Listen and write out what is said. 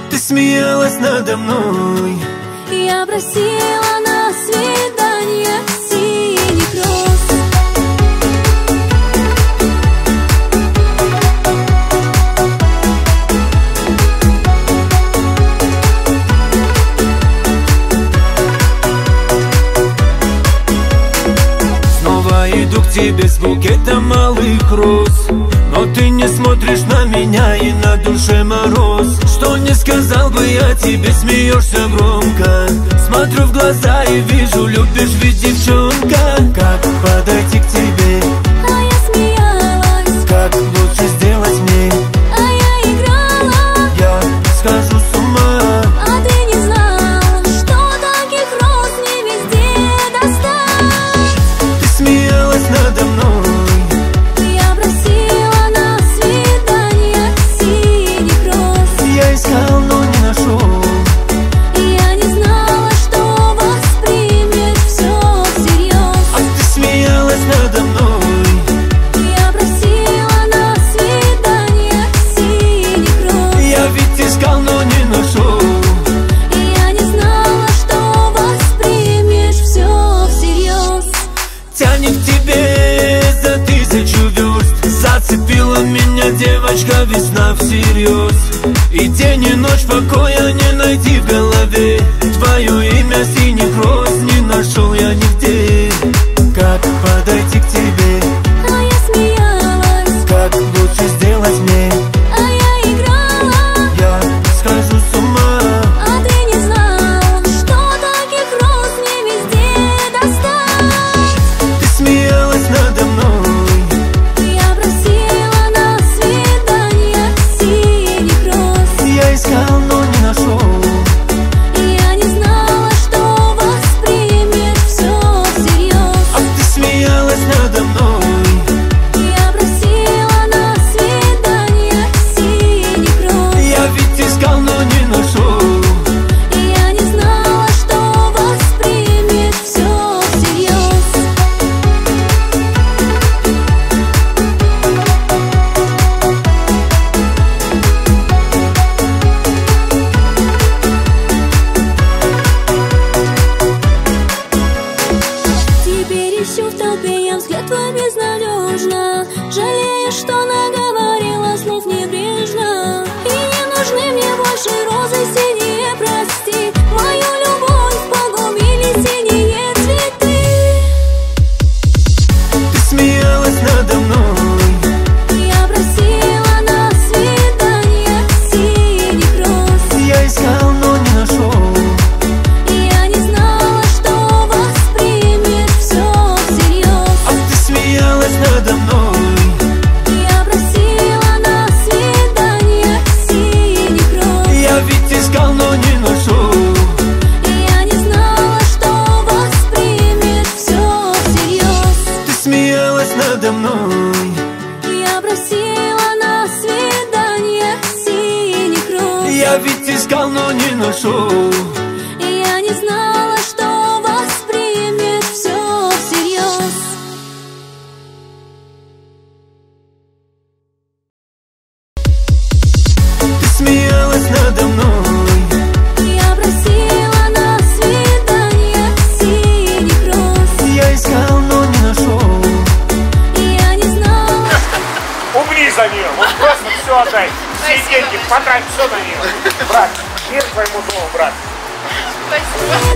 Ты смеялась надо мной. Я просила на свидание синих роз. Снова иду к тебе с букетом малых роз, но ты не смотришь на меня, и на душе мороз. Что не сказал бы я тебе, смеешься громко. Смотрю в глаза и вижу, любишь ведь, девчонка. Как подойти к тебе? А я смеялась. Как лучше сделать мне? А я играла. Я схожу с ума. А ты не знал, что таких роз не везде достать. Ты смеялась надо мной. Я просила на свидание синих роз. Я искал, но не нашел. Я не знала, что воспримет все всерьез. А ты смеялась надо мной. Я просила на свидание синих роз. Я ведь искал, но не нашел. Я не знала, что воспримешь все всерьез. Тянет к тебе за 1000 верст. Зацепила меня девочка, весна всерьез. И день и ночь покоя не найти в голове. Твое имя синих роз не нашел я нигде. Как подойти к тебе? А я смеялась. Как лучше сделать мне? А я играла. Я схожу с ума. А ты не знал, что таких роз не везде достать. Ты смеялась надо мной. Я просила на свидание синих роз. Я искал, но не нашел. Я не знала, что воспримет все всерьез. А ты смеялась надо мной. Я просила на свидание синих роз. Я ведь искал, но не нашел. Я не знала, что воспримет все всерьез. Теперь ищу в толпе я взгляд твой безнадежно. Жалею, что наговорила слов небрежно. И не нужны мне больше розы синие, прости. Мою любовь погубили синие цветы. Ты смеялась надо мной. Я просила на свидание синих роз. Я искал, но не нашел. Я не знала, что воспримет все всерьез. А ты смеялась надо мной. Я просила на свидание синих роз. Я ведь искал, но не нашел. Я не знала, что воспримет все всерьез. Ты смеялась надо мной. Я просила на свидание синих роз. Я ведь искал, но не нашел. Я не знала, что воспримет все всерьез. Ты смеялась надо мной. Я просила на свидание синих роз. Я искал, но не нашел. Я не знала. Умри за нее, вот просто все отдай. Все деньги, потрать все на нее. Брат, мир твоему дому, брат. Спасибо.